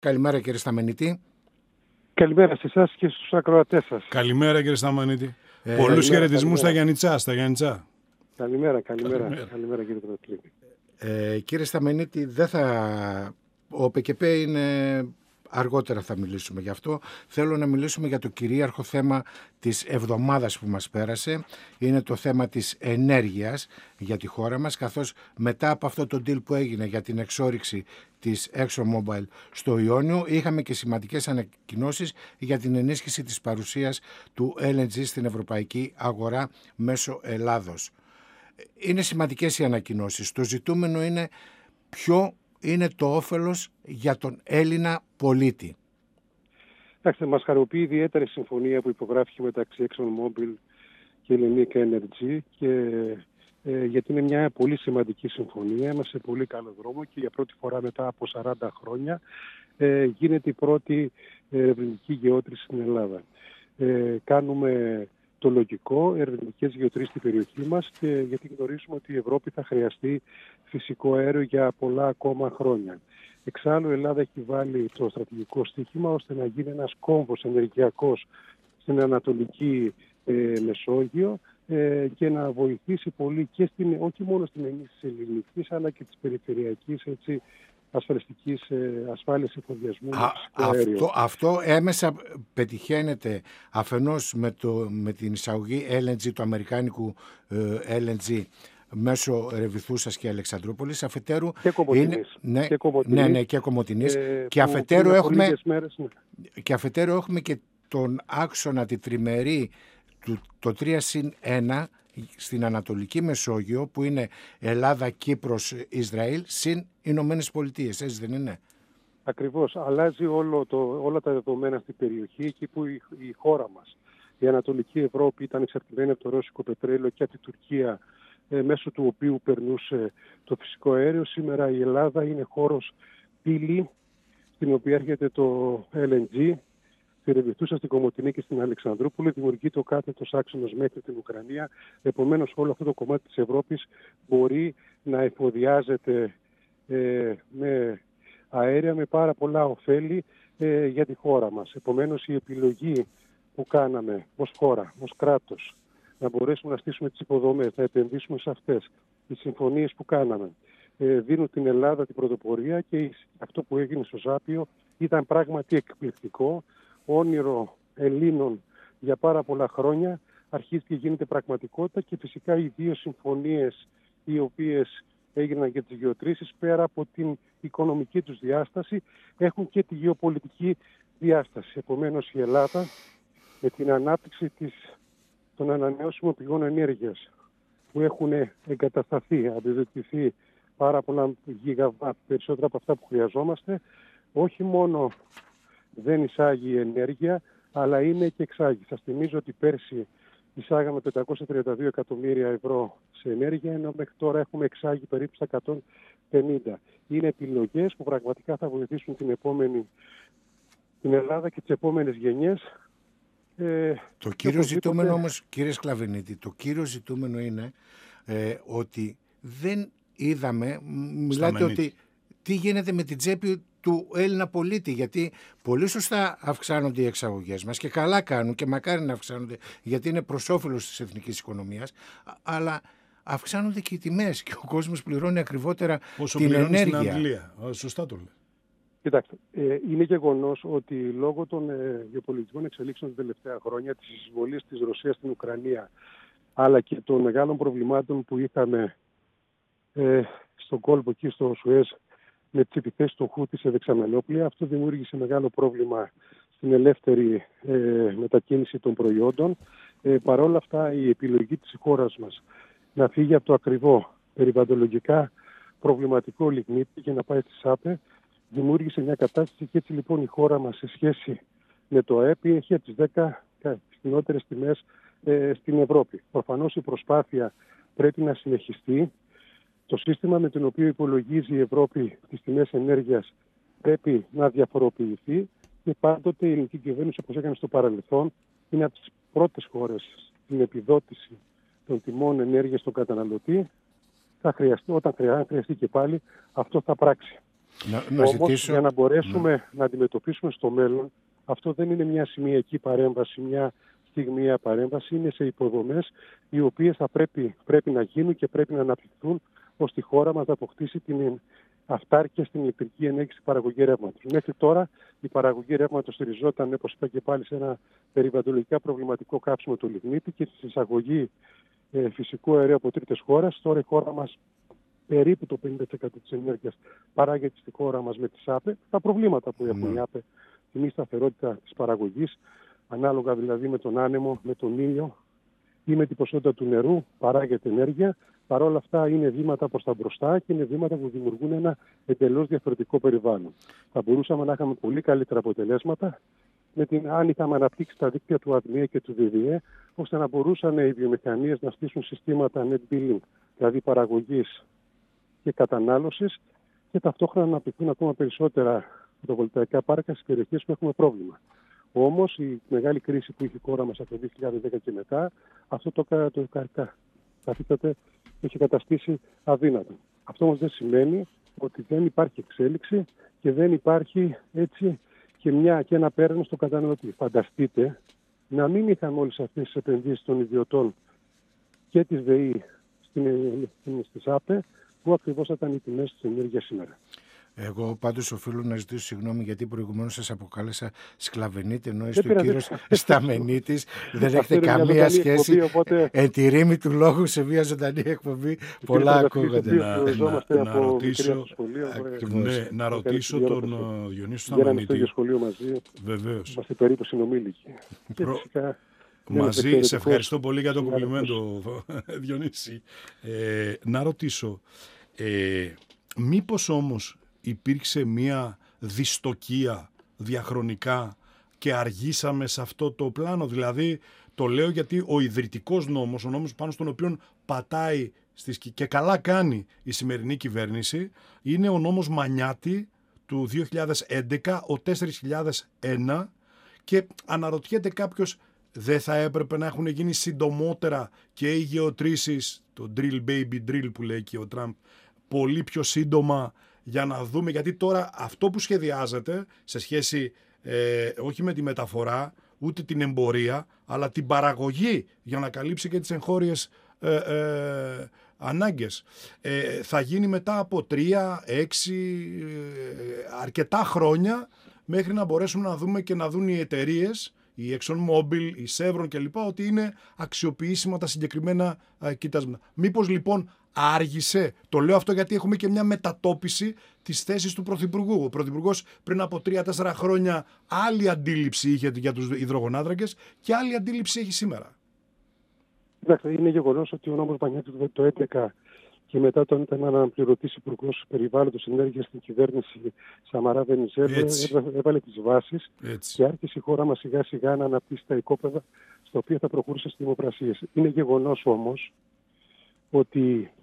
Καλημέρα κύριε Σταμενίτη. Καλημέρα σε εσάς και στους ακροατές σας. Καλημέρα κύριε Σταμενίτη. Πολλούς χαιρετισμούς στα Γιαννιτσά. Καλημέρα κύριε Πρωτοκλήτη. Κύριε Σταμενίτη, ο ΠΚΠ είναι... Αργότερα θα μιλήσουμε γι' αυτό. Θέλω να μιλήσουμε για το κυρίαρχο θέμα της εβδομάδας που μας πέρασε. Είναι το θέμα της ενέργειας για τη χώρα μας, καθώς μετά από αυτό το deal που έγινε για την εξόρυξη της ExxonMobil στο Ιόνιο, είχαμε και σημαντικές ανακοινώσεις για την ενίσχυση της παρουσίας του LNG στην ευρωπαϊκή αγορά μέσω Ελλάδος. Είναι σημαντικές οι ανακοινώσεις. Το ζητούμενο είναι ποιο είναι το όφελος για τον Έλληνα πολίτη. Κοιτάξτε, μας χαροποιεί ιδιαίτερα η συμφωνία που υπογράφηκε μεταξύ ExxonMobil και Hellenic Energy γιατί είναι μια πολύ σημαντική συμφωνία. Είμαστε σε πολύ καλό δρόμο και για πρώτη φορά μετά από 40 χρόνια γίνεται η πρώτη ερευνητική γεώτρηση στην Ελλάδα. Κάνουμε το λογικό, ερευνητικές γεωτρήσεις στην περιοχή μας, και γιατί γνωρίζουμε ότι η Ευρώπη θα χρειαστεί φυσικό αέριο για πολλά ακόμα χρόνια. Εξάλλου η Ελλάδα έχει βάλει το στρατηγικό στοίχημα ώστε να γίνει ένας κόμβος ενεργειακός στην Ανατολική Μεσόγειο και να βοηθήσει πολύ και όχι μόνο στην ενίσχυση ελληνικής αλλά και της περιφερειακής ασφάλειας εφοδιασμού. Αυτό έμεσα πετυχαίνεται αφενός με την εισαγωγή LNG, του αμερικάνικου LNG, μέσω Ρεβιθούσας και Αλεξανδρούπολης, αφετέρου και Κομοτηνής. Και Κομοτηνής. Και αφετέρου έχουμε και τον άξονα, τη τριμερή, το 3+1 στην Ανατολική Μεσόγειο, που είναι Ελλάδα, Κύπρος, Ισραήλ, συν Ηνωμένες Πολιτείες, έτσι δεν είναι? Ακριβώς. Αλλάζει όλα τα δεδομένα στην περιοχή, εκεί που η χώρα μας, η Ανατολική Ευρώπη, ήταν εξαρτημένη από το ρώσικο πετρέλαιο και από την Τουρκία, μέσω του οποίου περνούσε το φυσικό αέριο. Σήμερα η Ελλάδα είναι χώρος πύλη, στην οποία έρχεται το LNG, στη Ρεβιθούσα, στην Κομοτηνή και στην Αλεξανδρούπολη. Δημιουργείται ο κάθετος άξονας μέχρι την Ουκρανία. Επομένως, όλο αυτό το κομμάτι της Ευρώπης μπορεί να εφοδιάζεται με αέρια, με πάρα πολλά ωφέλη για τη χώρα μας. Επομένως, η επιλογή που κάναμε ως χώρα, ως κράτος, να μπορέσουμε να στήσουμε τις υποδομές, να επενδύσουμε σε αυτές, τις συμφωνίες που κάναμε, δίνουν την Ελλάδα την πρωτοπορία, και αυτό που έγινε στο Ζάπιο ήταν πράγματι εκπληκτικό. Όνειρο Ελλήνων για πάρα πολλά χρόνια αρχίζει και γίνεται πραγματικότητα, και φυσικά οι δύο συμφωνίες οι οποίες έγιναν για τις γεωτρήσεις, πέρα από την οικονομική τους διάσταση, έχουν και τη γεωπολιτική διάσταση. Επομένως, η Ελλάδα με την ανάπτυξη των ανανεώσιμων πηγών ενέργειας που έχουν εγκατασταθεί, αντιδοτηθεί πάρα πολλά γιγαβάτ, περισσότερα από αυτά που χρειαζόμαστε, όχι μόνο δεν εισάγει ενέργεια, αλλά είναι και εξάγει. Σας θυμίζω ότι πέρσι εισάγαμε 532 εκατομμύρια ευρώ σε ενέργεια, ενώ μέχρι τώρα έχουμε εξάγει περίπου στα 150. Είναι επιλογές που πραγματικά θα βοηθήσουν την Ελλάδα και τις επόμενες γενιές. Το κύριο ζητούμενο όμως, κύριε Σκλαβενίτη, το κύριο ζητούμενο είναι ότι δεν είδαμε, μιλάτε ότι τι γίνεται με την τσέπη του Έλληνα πολίτη, γιατί πολύ σωστά αυξάνονται οι εξαγωγές μας και καλά κάνουν, και μακάρι να αυξάνονται, γιατί είναι προς όφελος της εθνικής οικονομίας, αλλά αυξάνονται και οι τιμές και ο κόσμος πληρώνει ακριβότερα την ενέργεια. Στην Αγγλία. Σωστά το λέει. Κοιτάξτε, είναι γεγονός ότι λόγω των γεωπολιτικών εξελίξεων τα τελευταία χρόνια, της εισβολής της Ρωσίας στην Ουκρανία, αλλά και των μεγάλων προβλημάτων που είχαμε στον κόλπο εκεί στο Σουέζ με τις επιθέσεις των Χούτι σε δεξαμενόπλια, αυτό δημιούργησε μεγάλο πρόβλημα στην ελεύθερη μετακίνηση των προϊόντων. Παρ' όλα αυτά, η επιλογή της χώρας μας να φύγει από το ακριβό περιβαλλοντολογικά προβληματικό λιγνίτη και να πάει στη ΣΑΠΕ δημιούργησε μια κατάσταση, και έτσι λοιπόν η χώρα μας σε σχέση με το ΑΕΠ έχει από τις 10 φθηνότερες τιμές στην Ευρώπη. Προφανώς η προσπάθεια πρέπει να συνεχιστεί. Το σύστημα με το οποίο υπολογίζει η Ευρώπη τις τιμές ενέργειας πρέπει να διαφοροποιηθεί, και πάντοτε η ελληνική κυβέρνηση, όπως έκανε στο παρελθόν, είναι από τις πρώτες χώρες στην επιδότηση των τιμών ενέργειας στον καταναλωτή. Όταν χρειαστεί και πάλι, αυτό θα πράξει. Όμως, για να μπορέσουμε να αντιμετωπίσουμε στο μέλλον, αυτό δεν είναι μια σημειακή παρέμβαση, μια στιγμιαία παρέμβαση, είναι σε υποδομές οι οποίες θα πρέπει να γίνουν και πρέπει να αναπτυχθούν ώστε η χώρα μας να αποκτήσει την αυτάρκεια στην ηλεκτρική ενέργεια στην παραγωγή ρεύματος. Μέχρι τώρα η παραγωγή ρεύματος στηριζόταν, όπως είπα και πάλι, σε ένα περιβαλλοντικά προβληματικό κάψιμο του λιγνίτη και στην εισαγωγή φυσικού αερίου από τρίτες χώρες. Τώρα η χώρα μας περίπου το 50% της ενέργειας παράγεται στη χώρα μας με τις ΑΠΕ. Τα προβλήματα που έχουν οι ΑΠΕ, τη μη σταθερότητα της παραγωγής, ανάλογα δηλαδή με τον άνεμο, με τον ήλιο ή με την ποσότητα του νερού, παράγεται ενέργεια. Παρ' όλα αυτά είναι βήματα προς τα μπροστά και είναι βήματα που δημιουργούν ένα εντελώς διαφορετικό περιβάλλον. Θα μπορούσαμε να είχαμε πολύ καλύτερα αποτελέσματα αν είχαμε αναπτύξει τα δίκτυα του ΑΔΜΙΕ και του ΔΔΕ, ώστε να μπορούσαν οι βιομηχανίες να στήσουν συστήματα net billing, δηλαδή παραγωγής και κατανάλωσης, και ταυτόχρονα να αναπτυχθούν ακόμα περισσότερα φωτοβολταϊκά πάρκα στις περιοχές που έχουμε πρόβλημα. Όμως η μεγάλη κρίση που είχε η χώρα μας από το 2010 και μετά, αυτό το έχει καταστήσει αδύνατο. Αυτό όμως δεν σημαίνει ότι δεν υπάρχει εξέλιξη και δεν υπάρχει έτσι και ένα πέρασμα στον καταναλωτή. Φανταστείτε να μην είχαμε όλες αυτές τις επενδύσεις των ιδιωτών και της ΔΕΗ στις ΑΠΕ, που ακριβώς θα ήταν οι τιμές της ενέργειας σήμερα. Εγώ πάντως οφείλω να ζητήσω συγγνώμη, γιατί προηγουμένως σας αποκάλεσα σκλαβενίτη, ενώ είστε ο κύριος Σταμενίτης. Δεν έχετε καμία σχέση. Οπότε... Εν τη ρήμη του λόγου σε μια ζωντανή εκπομπή πολλά ακούγονται. Να ρωτήσω τον Διονύση Σταμενίτη. Βεβαίως. Είμαστε περίπου συνομήλικοι. Μαζί, σε ευχαριστώ πολύ για το κομπλιμέντο, Διονύση. Να ρωτήσω, μήπως όμως υπήρξε μια δυστοκία διαχρονικά και αργήσαμε σε αυτό το πλάνο? Δηλαδή, το λέω γιατί ο ιδρυτικός νόμος, ο νόμος πάνω στον οποίο πατάει και καλά κάνει η σημερινή κυβέρνηση, είναι ο νόμος Μανιάτη του 2011, ο 4001, και αναρωτιέται κάποιος, δεν θα έπρεπε να έχουν γίνει συντομότερα και οι γεωτρήσεις, το drill baby drill που λέει και ο Τραμπ, πολύ πιο σύντομα, για να δούμε? Γιατί τώρα αυτό που σχεδιάζεται σε σχέση όχι με τη μεταφορά ούτε την εμπορία, αλλά την παραγωγή για να καλύψει και τις εγχώριες ανάγκες, θα γίνει μετά από 3-6 αρκετά χρόνια, μέχρι να μπορέσουμε να δούμε και να δουν οι εταιρείες, η ExxonMobil, η Chevron κλπ, ότι είναι αξιοποιήσιμα τα συγκεκριμένα κοιτάσματα. Μήπως λοιπόν άργησε? Το λέω αυτό γιατί έχουμε και μια μετατόπιση της θέσης του Πρωθυπουργού. Ο Πρωθυπουργός πριν από 3-4 χρόνια άλλη αντίληψη είχε για τους υδρογονάνθρακες και άλλη αντίληψη έχει σήμερα. Εντάξει, είναι γεγονός ότι ο νόμος Μανιάτη το 2011 και μετά όταν ήταν αναπληρωτής υπουργός περιβάλλοντος ενέργειας στην κυβέρνηση Σαμαρά Βενιζέλο, έβαλε τις βάσεις και άρχισε η χώρα μας σιγά σιγά να αναπτύσσει τα οικόπεδα στα οποία θα προχωρούσε στις δημοπρασίες. Είναι γεγονός όμως ότι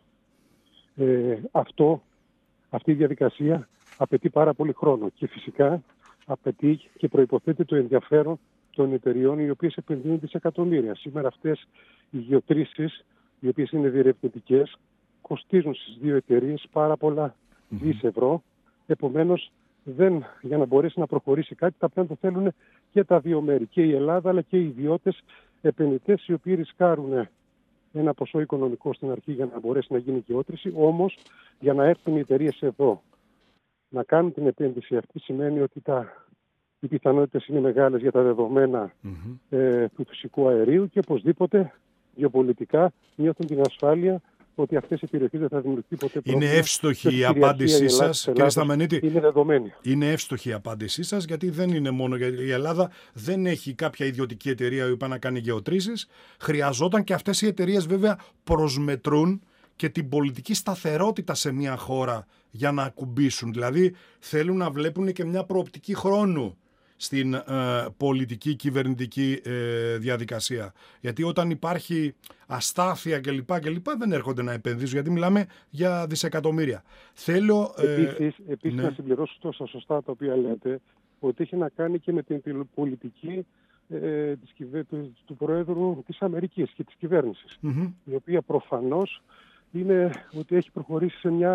αυτή η διαδικασία απαιτεί πάρα πολύ χρόνο και φυσικά απαιτεί και προϋποθέτει το ενδιαφέρον των εταιριών οι οποίες επενδύουν δισεκατομμύρια. Σήμερα αυτές οι γεωτρήσεις, οι οποίες είναι διερευνητικές, κοστίζουν στις δύο εταιρείες πάρα πολλά δις ευρώ. Επομένως, για να μπορέσει να προχωρήσει κάτι, τα πρέπει να το θέλουν και τα δύο μέρη, και η Ελλάδα αλλά και οι ιδιώτες επενδυτές, οι οποίοι ρισκάρουν ένα ποσό οικονομικό στην αρχή για να μπορέσει να γίνει γεώτρηση. Όμως, για να έρθουν οι εταιρείες εδώ να κάνουν την επένδυση αυτή, σημαίνει ότι οι πιθανότητες είναι μεγάλες για τα δεδομένα του φυσικού αερίου και οπωσδήποτε γεωπολιτικά νιώθουν την ασφάλεια ότι αυτές οι περιοχές δεν θα δημιουργηθεί ποτέ πρόβλημα. Είναι εύστοχη η απάντησή σας, κύριε Σταμενίτη. Είναι δεδομένη. Είναι εύστοχη η απάντησή σας, γιατί δεν είναι μόνο για η Ελλάδα, δεν έχει κάποια ιδιωτική εταιρεία η οποία να κάνει γεωτρήσεις. Χρειαζόταν, και αυτές οι εταιρείες βέβαια προσμετρούν και την πολιτική σταθερότητα σε μια χώρα για να ακουμπήσουν. Δηλαδή θέλουν να βλέπουν και μια προοπτική χρόνου στην πολιτική κυβερνητική διαδικασία. Γιατί όταν υπάρχει αστάθεια κλπ. Δεν έρχονται να επενδύσουν, γιατί μιλάμε για δισεκατομμύρια. Επίσης να συμπληρώσω τόσο σωστά τα οποία λέτε, ότι έχει να κάνει και με την πολιτική του Προέδρου της Αμερικής και της κυβέρνησης, η οποία προφανώς είναι ότι έχει προχωρήσει σε μια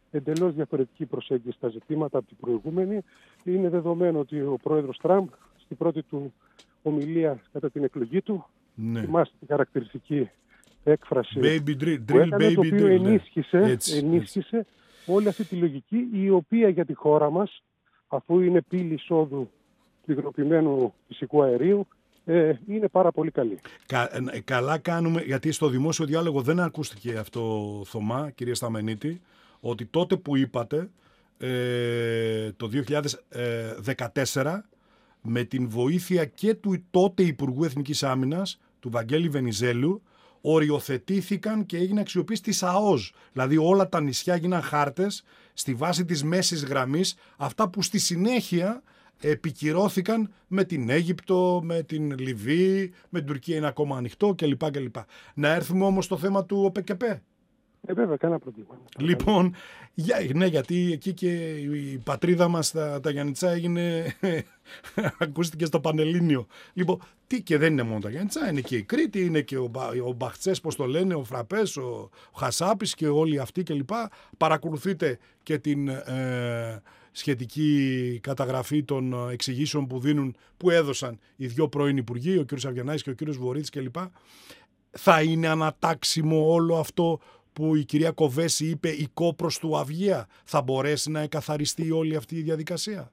εντελώς διαφορετική προσέγγιση στα ζητήματα από την προηγούμενη. Είναι δεδομένο ότι ο πρόεδρος Τραμπ στην πρώτη του ομιλία κατά την εκλογή του, θυμάστε τη χαρακτηριστική έκφραση που έκανε, το οποίο ενίσχυσε όλη αυτή τη λογική, η οποία για τη χώρα μας, αφού είναι πύλη εισόδου του υγροποιημένου φυσικού αερίου, είναι πάρα πολύ καλή. Καλά κάνουμε, γιατί στο δημόσιο διάλογο δεν ακούστηκε αυτό, Θωμά, κυρία Σταμενίτη, ότι τότε που είπατε, το 2014, με την βοήθεια και του τότε Υπουργού Εθνικής Άμυνας, του Βαγγέλη Βενιζέλου, οριοθετήθηκαν και έγινε αξιοποίηση της ΑΟΣ. Δηλαδή όλα τα νησιά έγιναν χάρτες στη βάση της μέσης γραμμής, αυτά που στη συνέχεια επικυρώθηκαν με την Αίγυπτο, με την Λιβύη, με την Τουρκία είναι ακόμα ανοιχτό κλπ. Να έρθουμε όμως στο θέμα του ΟΠΕΚΕΠΕ. Βέβαια, κανένα πρόβλημα. Λοιπόν, ναι, γιατί εκεί και η πατρίδα μας, τα Γιαννιτσά, έγινε, ακούστηκε στο Πανελλήνιο. Λοιπόν, τι, και δεν είναι μόνο τα Γιαννιτσά, είναι και η Κρήτη, είναι και ο Μπαχτσές, πώς το λένε, ο Φραπές, ο Χασάπης και όλοι αυτοί κλπ. Παρακολουθείτε και την σχετική καταγραφή των εξηγήσεων που έδωσαν οι δύο πρώην υπουργοί, ο κ. Αβγιανάκης και ο κ. Βορύτης κλπ. Θα είναι ανατάξιμο όλο αυτό που η κυρία Κοβέση είπε η κόπρος του Αυγαία? Θα μπορέσει να εκαθαριστεί όλη αυτή η διαδικασία?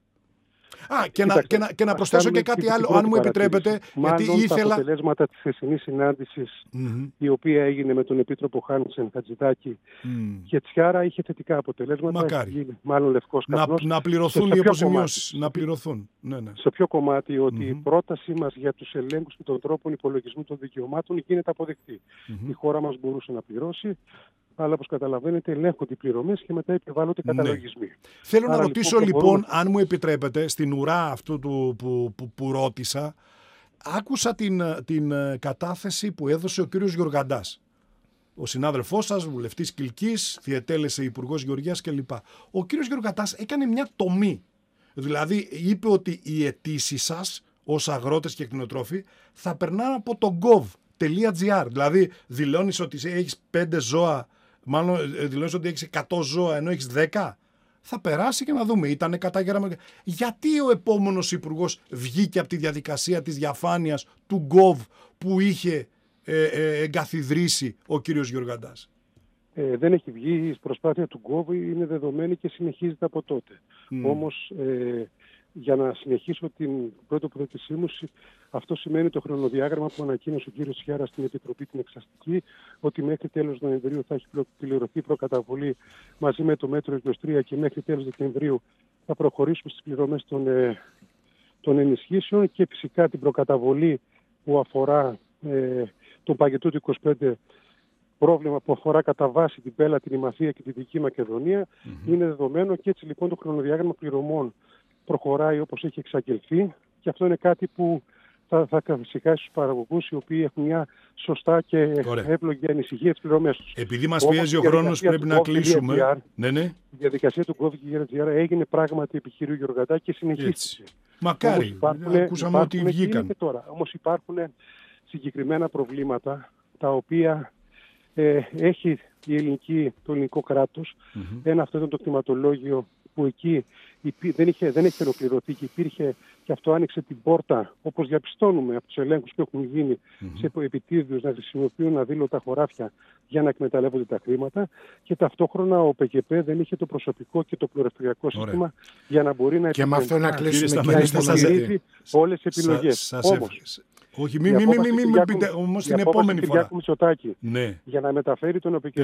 Και να προσθέσω και κάτι άλλο, αν μου επιτρέπετε. Μάλλον γιατί ήθελα... τα αποτελέσματα της χθεσινής συνάντησης, η οποία έγινε με τον Επίτροπο Χάνσεν Χατζηδάκη και Τσιάρα, είχε θετικά αποτελέσματα. Μακάρι. Μάλλον λευκός καπνός. Να πληρωθούν οι αποζημιώσεις. Να πληρωθούν. Ναι. Σε ποιο κομμάτι? Ότι η πρότασή μας για τους ελέγχους και των τρόπων υπολογισμού των δικαιωμάτων γίνεται αποδεκτή. Η χώρα μας μπορούσε να πληρώσει, αλλά όπως καταλαβαίνετε ελέγχονται οι πληρωμές και μετά επιβάλλονται καταλογισμοί. Θέλω να ρωτήσω λοιπόν, αν μου επιτρέπετε, στην ουρά αυτού που ρώτησα, άκουσα την κατάθεση που έδωσε ο κύριος Γεωργαντάς. Ο συνάδελφός σας, βουλευτής Κιλκής, διετέλεσε υπουργός Γεωργίας κλπ. Ο κύριος Γεωργαντάς έκανε μια τομή. Δηλαδή είπε ότι οι αιτήσεις σας ως αγρότες και κτηνοτρόφοι θα περνάνε από το gov.gr. Δηλαδή δηλώνεις ότι έχεις 5 ζώα, μάλλον δηλώνεις ότι έχεις 100 ζώα ενώ έχεις 10. Θα περάσει και να δούμε. Ήτανε καταγγέλμα. Γιατί ο επόμενος υπουργός βγήκε από τη διαδικασία της διαφάνειας του gov που είχε εγκαθιδρύσει ο κύριος Γεωργαντάς? Δεν έχει βγει. Η προσπάθεια του gov είναι δεδομένη και συνεχίζεται από τότε. Όμως για να συνεχίσω την πρώτη πρότασή μου, αυτό σημαίνει το χρονοδιάγραμμα που ανακοίνωσε ο κύριος Τσιάρα στην Επιτροπή την Εξαστική, ότι μέχρι τέλος Νοεμβρίου θα έχει πληρωθεί προκαταβολή μαζί με το μέτρο 23 και μέχρι τέλος Δεκεμβρίου θα προχωρήσουμε στις πληρωμές των ενισχύσεων και φυσικά την προκαταβολή που αφορά τον παγετό του 25, πρόβλημα που αφορά κατά βάση την Πέλα, την Ημαθία και τη Δυτική Μακεδονία, είναι δεδομένο και έτσι λοιπόν το χρονοδιάγραμμα πληρωμών προχωράει όπως έχει εξαγγελθεί και αυτό είναι κάτι που θα καθησυχάσει τους παραγωγούς οι οποίοι έχουν μια σωστά και εύλογη ανησυχία τις πληρωμές τους. Επειδή μας πιέζει ο χρόνος πρέπει να κλείσουμε. Η διαδικασία του gov.gr έγινε πράγματι επιχείρημα Γεωργαντά και συνεχίστηκε. Μακάρι, ακούσαμε ότι βγήκαν. Όμως υπάρχουν συγκεκριμένα προβλήματα τα οποία έχει το ελληνικό κράτος. Ένα αυτό ήταν το κτηματολόγιο που εκεί δεν έχει ολοκληρωθεί και υπήρχε και αυτό άνοιξε την πόρτα, όπως διαπιστώνουμε από τους ελέγχους που έχουν γίνει σε επιτίδιους, να χρησιμοποιούν αδήλωτα χωράφια για να εκμεταλλεύονται τα χρήματα και ταυτόχρονα ο ΠΚΠ δεν είχε το προσωπικό και το πληροφοριακό σύστημα για να μπορεί να επιλέξει όλες τις επιλογές. Όχι, μην πείτε όμως την επόμενη φορά. Μητσοτάκη, για να μεταφέρει τον ΟΠΚΠ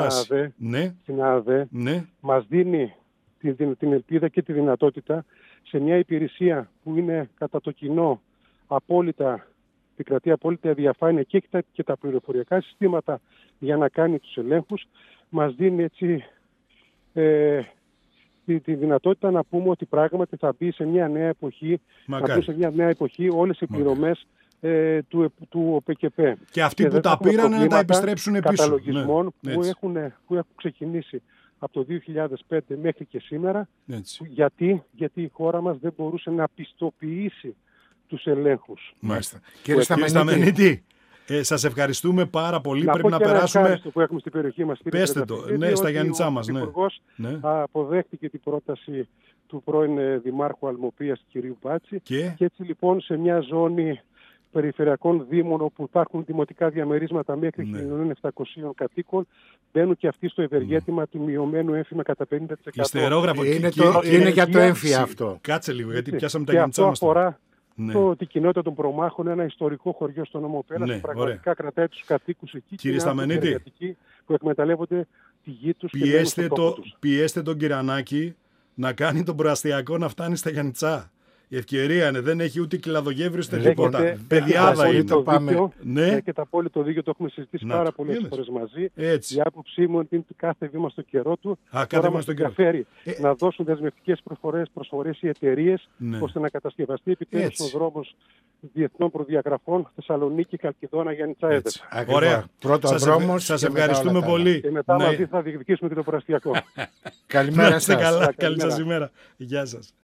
στην ΑΔΕ, μας δίνει την ελπίδα και τη δυνατότητα σε μια υπηρεσία που είναι κατά το κοινό επικρατεί απόλυτα διαφάνεια και τα πληροφοριακά συστήματα για να κάνει τους ελέγχους, μας δίνει έτσι τη δυνατότητα να πούμε ότι πράγματι θα μπει σε μια νέα εποχή, όλες οι πληρωμές του ΟΠΚΠ. Και αυτοί που τα πήραν να τα επιστρέψουν πίσω. Καταλογισμών που έχουν ξεκινήσει από το 2005 μέχρι και σήμερα. Γιατί η χώρα μας δεν μπορούσε να πιστοποιήσει τους ελέγχους. Μάλιστα. Κύριε Σταμενίτη, Σας ευχαριστούμε πάρα πολύ. Να πρέπει πω να και περάσουμε. ένα που έχουμε στην περιοχή μας. Πέστε το. Ναι, στα Γιάννητσά μας. Ο Ναι. Υπουργός αποδέχτηκε την πρόταση του πρώην Δημάρχου Αλμοπίας, κ. Μπάτση. Και έτσι λοιπόν σε μια ζώνη περιφερειακών δήμων όπου υπάρχουν δημοτικά διαμερίσματα μέχρι 1.700 κατοίκων, μπαίνουν και αυτοί στο ευεργέτημα του μειωμένου έμφυμα κατά 50%. Ιστερόγραφο. Είναι για το έμφυα αυτό. Κάτσε λίγο, γιατί πιάσαμε τα και Γιάννητσά μας. αυτό αφορά την κοινότητα των Προμάχων, ένα ιστορικό χωριό στο νόμο Πέλας, που πραγματικά κρατάει τους κατοίκους εκεί. Κύριε Σταμενίτη, που εκμεταλλεύονται τη γη τους. Πιέστε τον Κυρανάκη να κάνει τον προαστιακό να φτάνει στα Γιάννητσά. Η ευκαιρία είναι, δεν έχει ούτε κλαδογεύριο ούτε τίποτα. Παιδιάδα είναι. Έχετε απόλυτο δίκιο, το έχουμε συζητήσει πάρα πολλές φορές μαζί. Η άποψή μου είναι ότι κάθε βήμα στο καιρό του. Τώρα μας ενδιαφέρει να δώσουν δεσμευτικές προσφορές οι εταιρείες, ώστε να κατασκευαστεί επιτέλους ο δρόμος διεθνών προδιαγραφών Θεσσαλονίκη, Καλκιδόνα, Γιάννητσά, Έδεσα. Ωραία. Πρώτος δρόμος. Σας ευχαριστούμε πολύ. Και μετά μαζί θα διεκδικήσουμε και το προαστιακό. Καλημέρα σας. Καλή σας ημέρα. Γεια σας.